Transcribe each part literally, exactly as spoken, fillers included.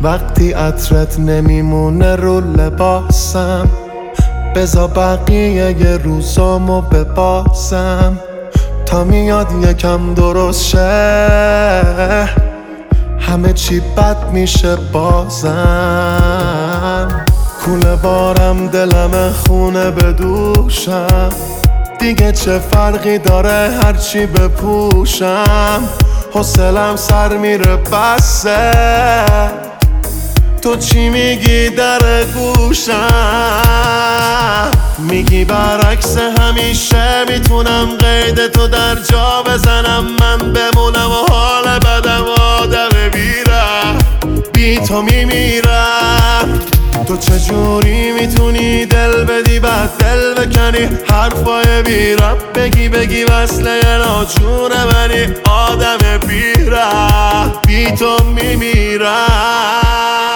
وقتی عطرت نمیمونه رو لباسم، بذار بقیه یه روزامو ببازم تا میاد یکم درست شه، همه چی بد میشه بازم. کوله بارم دلم خونه به دوشم، دیگه چه فرقی داره هرچی بپوشم، حوصلم سر میره بسه، تو چی میگی در گوشم؟ میگی برعکس همیشه میتونم قید تو در جا بزنم، من بمونم و حال بدم آدم بیرم، بی تو میمیرم. تو چجوری میتونی دل بدی بعد دل بکنی، حرفای بی رب بگی بگی وصله ناچونه منی، آدم بیرم بی تو میمیرم.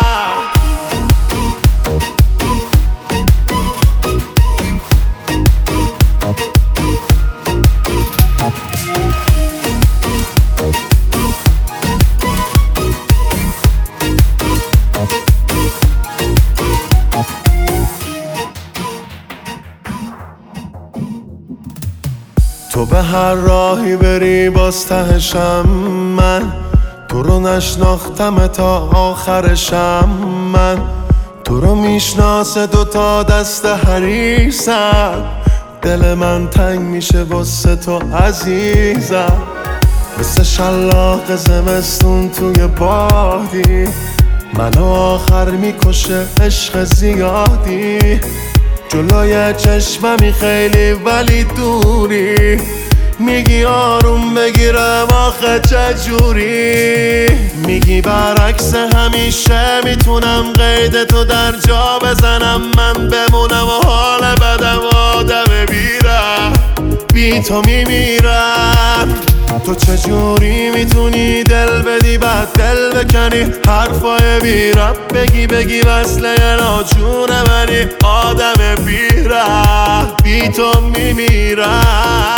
تو به هر راهی بری باز تهشم من، تو رو نشناختم تا آخرشم من، تو رو میشناسه دوتا دست حریصم، دل من تنگ میشه واسه تو عزیزم، مثل شلاق زمستون توی بادی، منو آخر میکشه عشق زیادی، جلوی چشممی خیلی ولی دوری، میگی آروم بگیرم آخه چجوری؟ میگی برعکس همیشه میتونم قید تو در جا بزنم، من بمونم و حال بدم آدم بیرم، بی تو میمیرم. تو چجوری میتونی دل بدی بعد دل بکنی، حرفای بی رب بگی بگی وصله ناچونه منی، آدم بیرم بی تو میمیرم.